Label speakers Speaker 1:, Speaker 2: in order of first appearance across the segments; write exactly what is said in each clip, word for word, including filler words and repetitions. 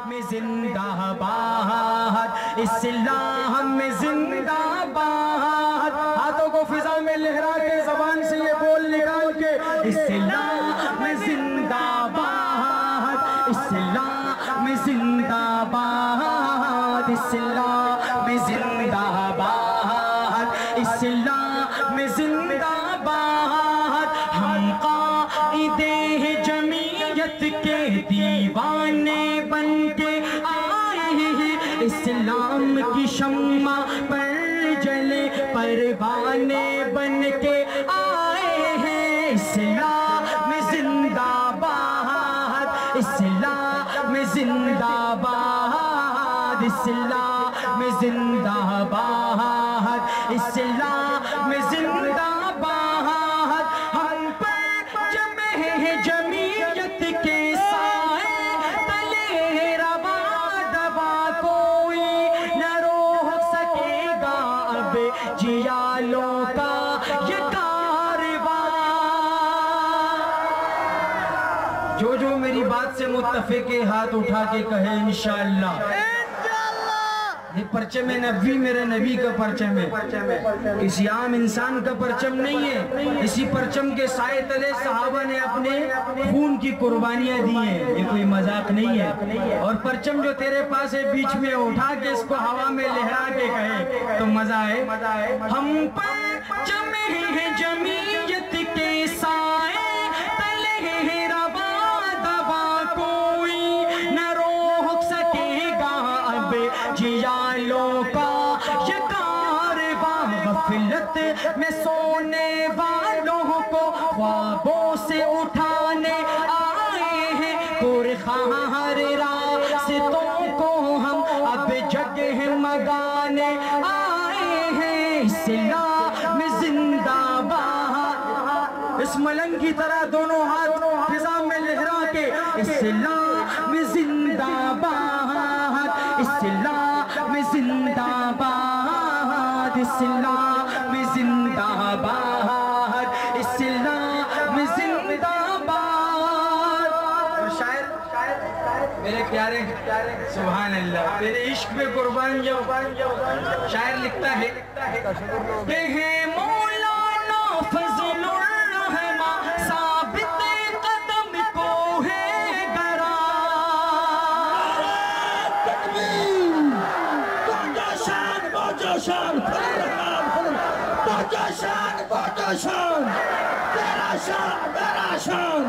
Speaker 1: میں زندہ باد، اسلام میں زندہ باد۔ ہاتھوں کو فضا میں لہرا کے زبان سے یہ بول نکال کے، اسلام میں زندہ باد، اسلام میں زندہ باد، اسلام میں زندہ باد، اسلام میں زندہ باد۔ ہم قائد جمعیت کے دیوانے بن کے آئے ہیں، اسلام کی شمع پر جلے پروانے بن کے آئے ہیں، اسلام میں زندہ باد، اسلام میں زندہ باد، اسلام میں زندہ باد، اسلام میں زندہ باد۔ ہم پر جمع ہے جمعیت کے سائے تلے، روا دوا کوئی نہ روک سکے گا اب جیالوں کا یہ کارواں۔ جو جو میری بات سے متفق ہے ہاتھ اٹھا کے کہے انشاءاللہ۔ یہ پرچم نبوی میرے نبی کا پرچم ہے، کسی عام انسان کا پرچم نہیں ہے۔ اسی پرچم کے سائے تلے صحابہ نے اپنے خون کی قربانیاں دی ہیں، یہ کوئی مذاق نہیں ہے۔ اور پرچم جو تیرے پاس ہے بیچ میں اٹھا کے اس کو ہوا میں لہرا کے کہے تو مزہ ہے۔ ہم پر جمع ہے جمعیت کے سائے تلے، روا دوا کوئی نہ روک سکے گا اب جیالوں کا یہ کارواں۔ غفلت میں سونے والوں کو خوابوں سے اٹھانے آئے ہیں، پرخار راستوں کو ہم اب جگہ مگانے آئے ہیں، اسلام میں زندہ باد۔ اس ملنگ کی طرح دونوں ہاتھ فضا میں لہرا کے، اسلام میں زندہ باد، اسلام میں زندہ باد، اسلام میں زندہ باد، اسلام میں زندہ باد۔ اور شاعر میرے پیارے سبحان اللہ، تیرے عشق میں قربان جاؤ۔ شاعر لکھتا ہے کہ ہے مولانا فضل الرحمن ثابت قدم کو ہے گرا،
Speaker 2: شان بہت شان بہت شان، تیرا شان میرا شان۔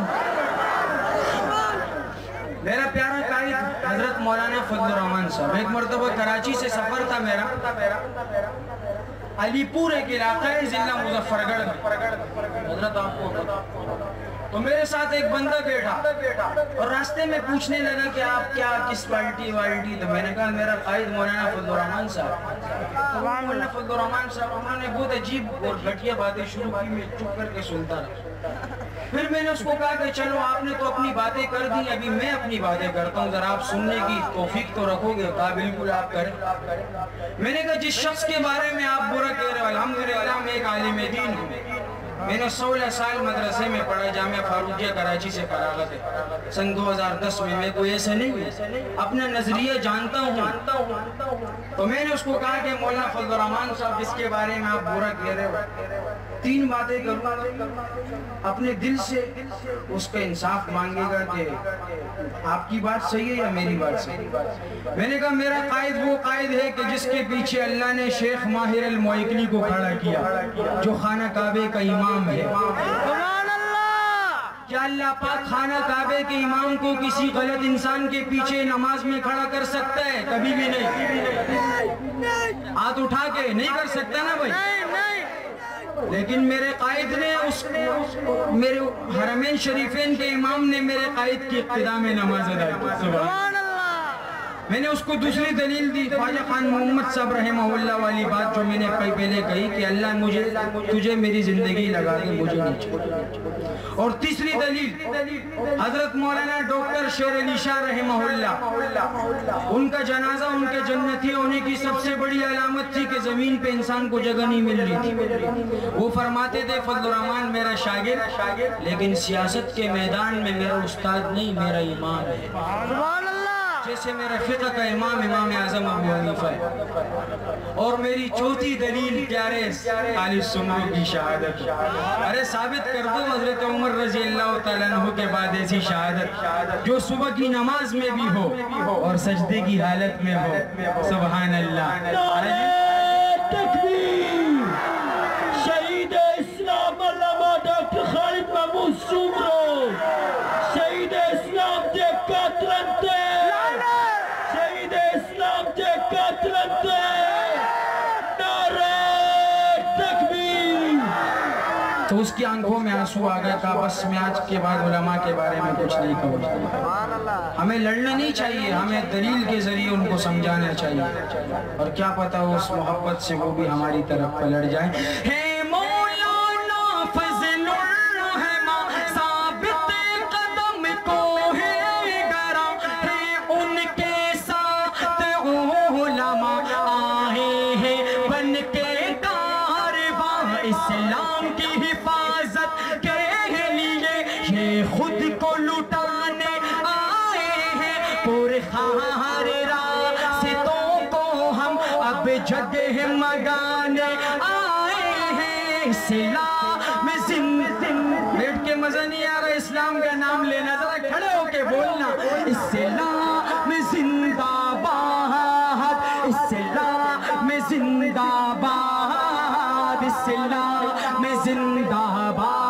Speaker 1: میرا پیارا قائد حضرت مولانا فضل الرحمن صاحب، ایک مرتبہ کراچی سے سفر تھا میرا، علی پور ایک علاقہ ہے ضلع مظفر گڑھ میں، حضرت آپ کو تو میرے ساتھ ایک بندہ بیٹھا اور راستے میں پوچھنے لگا کہ آپ کیا کس پارٹی والٹی، تو میں نے کہا میرا قائد مولانا فضل الرحمن صاحب۔ مولانا فضل الرحمن صاحب انہوں نے بہت عجیب اور گھٹیا باتیں شروع کی، میں چپ کر کے سنتا رہا۔ پھر میں نے اس کو کہا کہ چلو آپ نے تو اپنی باتیں کر دی، ابھی میں اپنی باتیں کرتا ہوں، ذرا آپ سننے کی توفیق تو رکھو گے؟ کہا بالکل آپ کریں۔ میں نے کہا جس شخص کے بارے میں آپ برا کہہ رہے ہو، الحمدللہ میں ایک عالم دین ہوں، میں نے سولہ سال مدرسے میں پڑھا، جامعہ فاروقیہ کراچی سے فراغت ہے، سن دو ہزار دس میں میں کوئی ایسا نہیں ہوں، اپنا نظریہ جانتا ہوں۔ تو میں نے اس کو کہا کہ مولانا فضل الرحمن صاحب جس کے بارے میں آپ برا کہہ رہے ہو، تین باتیں کروں، اپنے دل سے اس کا انصاف مانگے گا کہ آپ کی بات صحیح ہے یا میری بات صحیح ہے۔ میں نے کہا میرا قائد وہ قائد ہے کہ جس کے پیچھے اللہ نے شیخ ماہر الموئکلی کو کھڑا کیا، جو خانہ کعبے کا امام ہے۔ کیا اللہ پاک خانہ کعبے کے امام کو کسی غلط انسان کے پیچھے نماز میں کھڑا کر سکتا ہے؟ کبھی بھی نہیں، ہاتھ اٹھا کے نہیں کر سکتا نا بھائی۔ لیکن میرے قائد نے اس میرے حرمین شریفین کے امام نے میرے قائد کی اقتداء میں نماز ادا کی، سبحان اللہ۔ میں نے اس کو دوسری دلیل دی، خواجہ خان محمد صاحب رحمہ اللہ والی بات جو میں نے پہلے کہی کہ اللہ مجھے تجھے میری زندگی لگا دے، مجھے نہیں چھوڑ۔ اور تیسری دلیل حضرت مولانا ڈاکٹر شیر علی شاہ رحمہ اللہ، ان کا جنازہ ان کے جنتی ہونے کی سب سے بڑی علامت تھی کہ زمین پہ انسان کو جگہ نہیں مل رہی تھی۔ وہ فرماتے تھے فضل الرحمن میرا شاگرد، لیکن سیاست کے میدان میں میرا استاد نہیں، میرا امام ہے۔ سبحان اللہ۔ جیسے میرا فقہ کا امام امام اعظم ابو حنیفہ ہے، اور میری چوتھی دلیل پیارے علی سنو کی شہادت. ارے ثابت کر دو حضرت عمر رضی اللہ تعالیٰ عنہ کے بعد ایسی شہادت جو صبح کی نماز میں بھی ہو اور سجدے کی حالت میں ہو. سبحان اللہ.
Speaker 2: تکبیر. شہید اسلام علامہ ڈاکٹر خالد محمود سومرو شہید اسلام کے قاتلان تھے. شہید اسلام کے قاتلان تھے. نعرہ تکبیر.
Speaker 1: تو اس کی آنکھوں میں آنسو آ گیا. کہا بس میں آج کے بعد علماء کے بارے میں کچھ نہیں کہوں. ہمیں لڑنا نہیں چاہیے، ہمیں دلیل کے ذریعے ان کو سمجھانا چاہیے، اور کیا پتہ اس محبت سے وہ بھی ہماری طرف پلٹ جائیں. ہے مولانا فضل الرحمن ثابت قدم کو ہے گرا، ہے ان کے ساتھ علماء آئے ہیں بن کے کارواں اسلام کی حفاظت کے لیے. یہ خود کو لٹانے آئے ہیں پرخار راستوں کو ہم اب جگہ مگانے آئے ہیں. اسلام زندہ. بیٹھ کے مزہ نہیں آ رہا اسلام کا نام لینا، ذرا کھڑے ہو کے بولنا. اسلام زندہ باد. اسلام زندہ باد. اسلام زندہ باد.